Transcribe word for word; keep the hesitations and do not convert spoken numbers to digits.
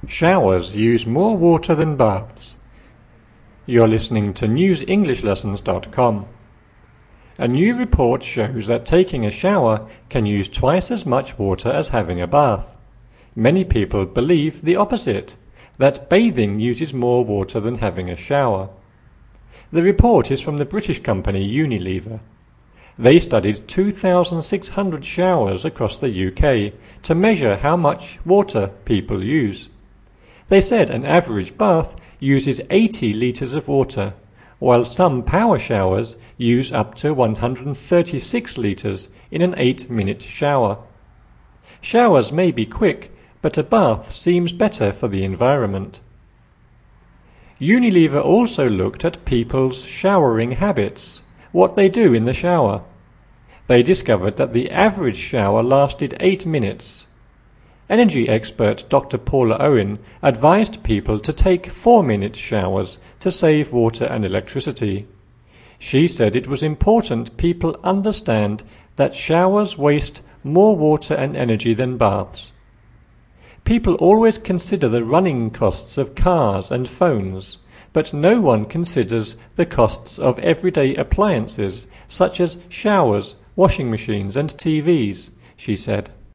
Showers use more water than baths. You're listening to news english lessons dot com. A new report shows that taking a shower can use twice as much water as having a bath. Many people believe the opposite, that bathing uses more water than having a shower. The report is from the British company Unilever. They studied two thousand six hundred showers across the U K to measure how much water people use. They said an average bath uses eighty litres of water, while some power showers use up to one hundred thirty-six litres in an eight-minute shower. Showers may be quick, but a bath seems better for the environment. Unilever also looked at people's showering habits, what they do in the shower. They discovered that the average shower lasted eight minutes. Energy expert Doctor Paula Owen advised people to take four-minute showers to save water and electricity. She said it was important people understand that showers waste more water and energy than baths. People always consider the running costs of cars and phones, but no one considers the costs of everyday appliances such as showers, washing machines and T Vs, she said.